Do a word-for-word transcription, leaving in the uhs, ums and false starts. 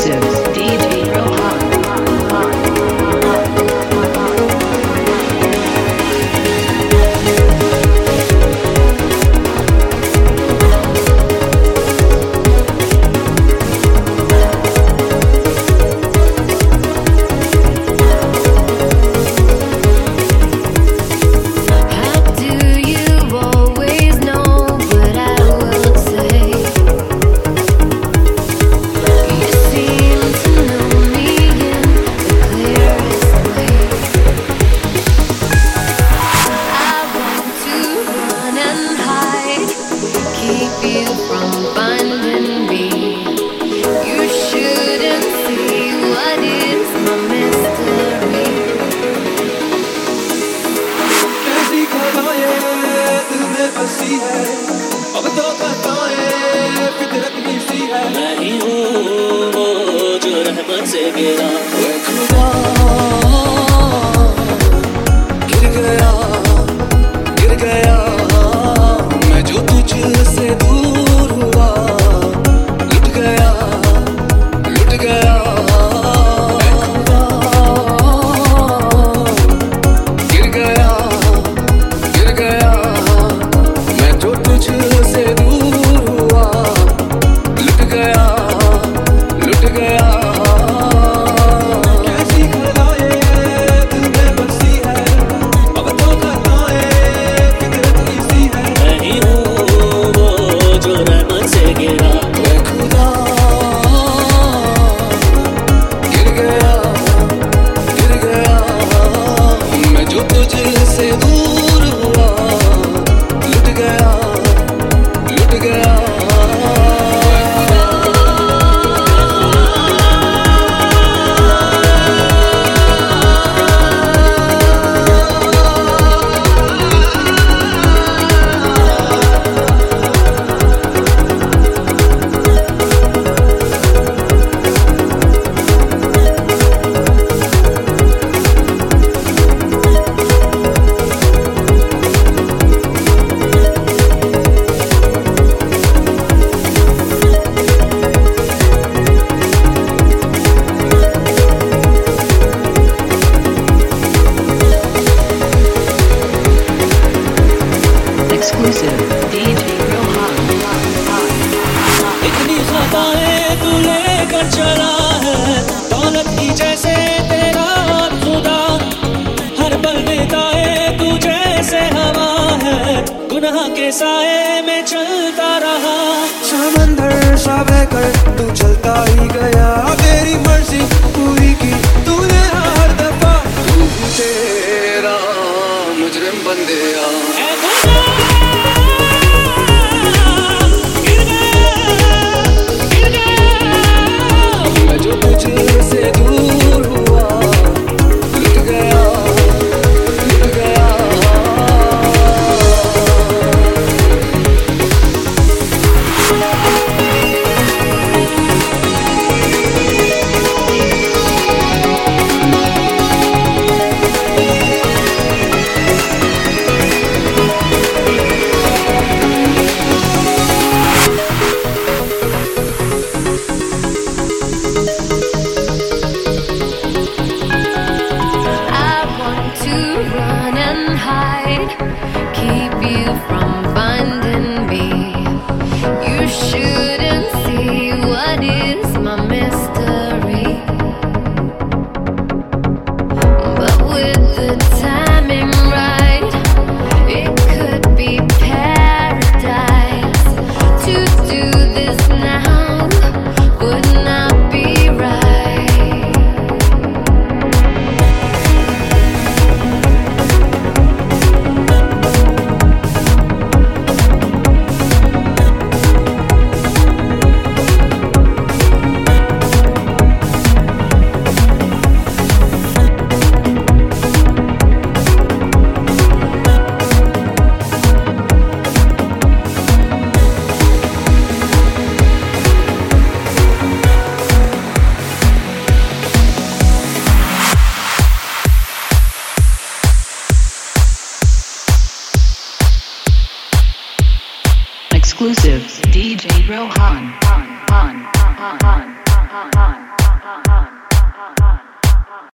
Exclusives, D J Rohan. Exclusive, D J Rohan. इतनी खताएं तू लेकर चला है, दौलत की जैसे तेरा खुदा, हर पल बिताए तू जैसे हवा है, गुनाह के साए में चलता रहा। समंदर सा बहकर तू चलता ही गया, तेरी मर्जी पूरी की तूने हर दफा, तू तेरा मुजरिम बन गया। तुझसे दूर हुआ, लुट गया, लुट गया। Exclusives, D J Rohan.